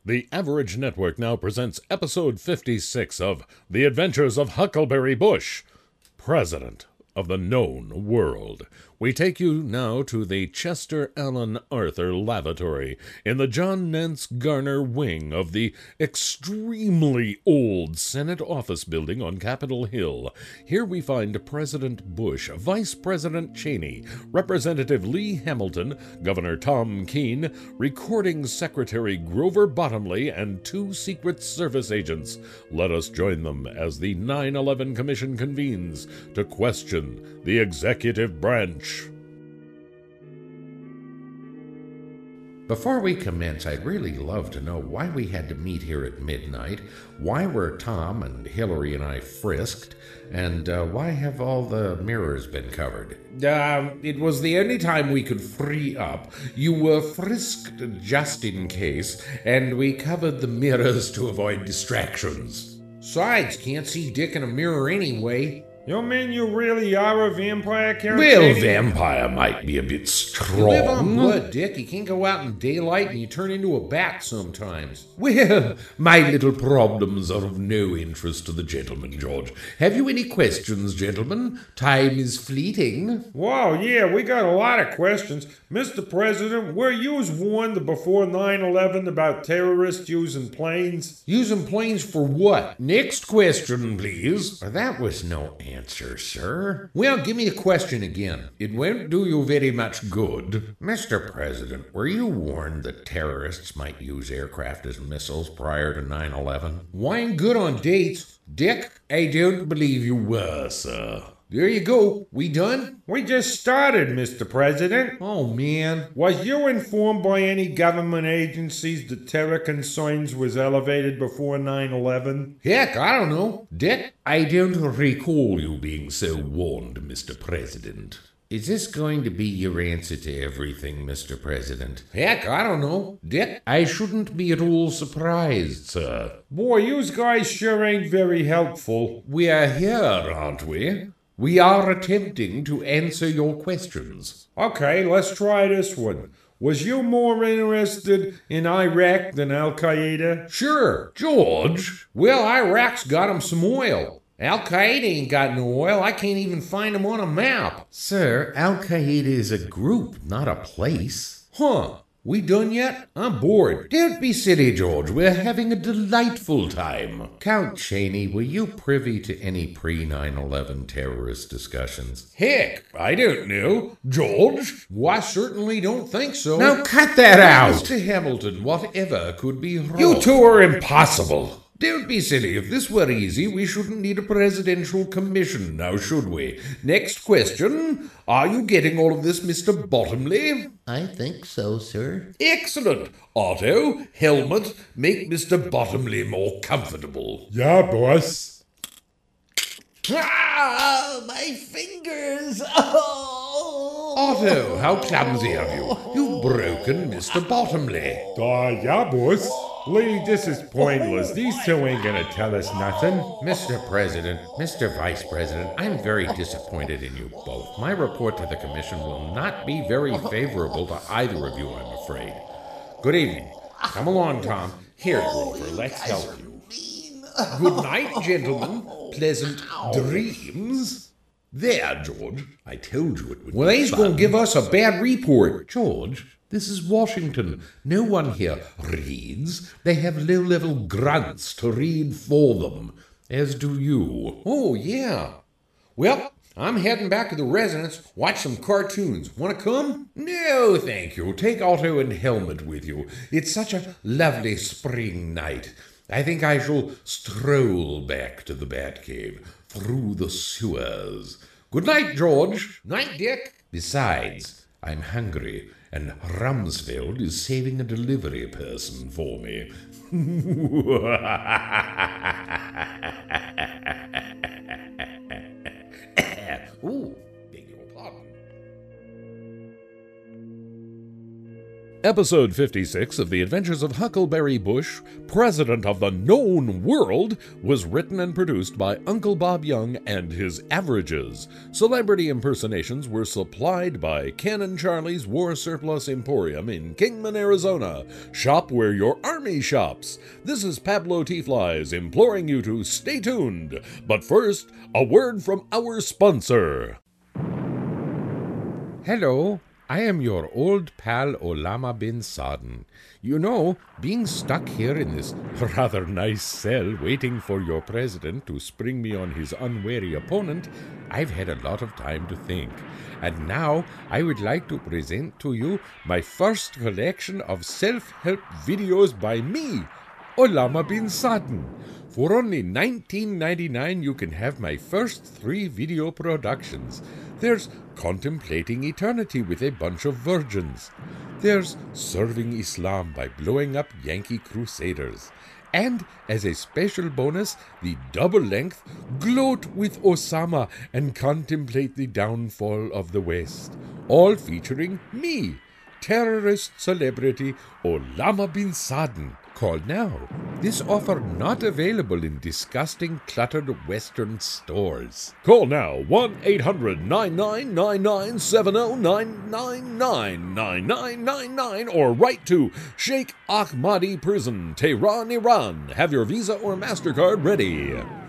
The Average Network now presents episode 56 of The Adventures of Huckleberry Bush, President of the Known World. We take you now to the Chester Alan Arthur Lavatory in the John Nance Garner wing of the extremely old Senate office building on Capitol Hill. Here we find President Bush, Vice President Cheney, Representative Lee Hamilton, Governor Tom Keene, Recording Secretary Grover Bottomley, and two Secret Service agents. Let us join them as the 9/11 Commission convenes to question the executive branch. Before we commence, I'd really love to know why we had to meet here at midnight, why were Tom and Hillary and I frisked, and why have all the mirrors been covered? It was the only time we could free up. You were frisked just in case, and we covered the mirrors to avoid distractions. Besides, can't see Dick in a mirror anyway. You mean you really are a vampire character? Well, vampire might be a bit strong. You live on blood, Dick. You can't go out in daylight and you turn into a bat sometimes. Well, my little problems are of no interest to the gentleman, George. Have you any questions, gentlemen? Time is fleeting. Wow, yeah, we got a lot of questions. Mr. President, were you warned before 9/11 about terrorists using planes? Using planes for what? Next question, please. That was no answer, sir. Well, give me the question again. It won't do you very much good. Mr. President, were you warned that terrorists might use aircraft as missiles prior to 9/11? Wine good on dates. Dick, I don't believe you were, sir. There you go. We done? We just started, Mr. President. Oh, man. Was you informed by any government agencies that terror concerns was elevated before 9/11? Heck, I don't know. Dick, I don't recall you being so warned, Mr. President. Is this going to be your answer to everything, Mr. President? Heck, I don't know. Dick, I shouldn't be at all surprised, sir. Boy, yous guys sure ain't very helpful. We are here, aren't we? We are attempting to answer your questions. Okay, let's try this one. Was you more interested in Iraq than Al-Qaeda? Sure. George? Well, Iraq's got 'em some oil. Al-Qaeda ain't got no oil. I can't even find 'em on a map. Sir, Al-Qaeda is a group, not a place. Huh. We done yet? I'm bored. Don't be silly, George. We're having a delightful time. Count Cheney, were you privy to any pre-9/11 terrorist discussions? Heck, I don't know. George? Well, I certainly don't think so. Now cut that out! Mr. Hamilton, whatever could be wrong? You two are impossible. Don't be silly. If this were easy, we shouldn't need a presidential commission, now should we? Next question. Are you getting all of this, Mr. Bottomley? I think so, sir. Excellent. Otto, Helmut, make Mr. Bottomley more comfortable. Yeah, boss. Ah, my fingers! Oh! Otto, how clumsy of you. You've broken Mr. Bottomley. Yeah, boss. Lee, this is pointless. These two ain't gonna tell us nothing. Mr. President, Mr. Vice President, I'm very disappointed in you both. My report to the commission will not be very favorable to either of you, I'm afraid. Good evening. Come along, Tom. Here, Grover, let's help you. Good night, gentlemen. Pleasant dreams. There, George. I told you it would be fun. Well, he's going to give us a bad report. George, this is Washington. No one here reads. They have low-level grunts to read for them, as do you. Oh, yeah. Well, I'm heading back to the residence. Watch some cartoons. Want to come? No, thank you. Take Otto and Helmut with you. It's such a lovely spring night. I think I shall stroll back to the Batcave through the sewers. Good night, George. Night, Dick. Besides, I'm hungry, and Rumsfeld is saving a delivery person for me. Ooh, beg your pardon. Episode 56 of The Adventures of Huckleberry Bush, President of the Known World, was written and produced by Uncle Bob Young and his Averages. Celebrity impersonations were supplied by Ken and Charlie's War Surplus Emporium in Kingman, Arizona. Shop where your army shops. This is Pablo T-Flies imploring you to stay tuned. But first, a word from our sponsor. Hello, I am your old pal Osama bin Laden. You know, being stuck here in this rather nice cell waiting for your president to spring me on his unwary opponent, I've had a lot of time to think. And now I would like to present to you my first collection of self-help videos by me, Osama bin Laden. For only $19.99 you can have my first 3 video productions. There's Contemplating Eternity with a Bunch of Virgins. There's Serving Islam by Blowing Up Yankee Crusaders. And, as a special bonus, the double-length Gloat with Osama and Contemplate the Downfall of the West. All featuring me, terrorist celebrity Osama bin Laden. Call now. This offer not available in disgusting, cluttered Western stores. Call now 1-800-9990-999-9999 or write to Sheikh Ahmadi Prison, Tehran, Iran. Have your Visa or MasterCard ready.